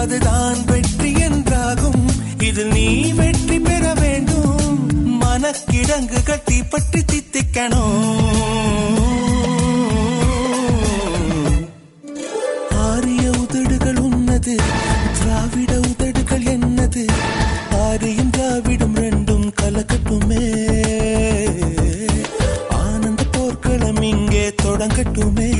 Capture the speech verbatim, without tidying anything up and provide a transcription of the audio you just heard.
அதுதான் வெற்றி என்றாகும். இதில் நீ வெற்றி பெற வேண்டும். மனக்கிடங்கு கட்டி பற்றி தித்திக்கணும். ஆரிய உதடுகள் உன்னது, திராவிட உதடுகள் என்னது? ஆரியும் திராவிடும் ரெண்டும் கலக்கட்டுமே. ஆனந்த போர்க்களம் இங்கே தொடங்கட்டுமே.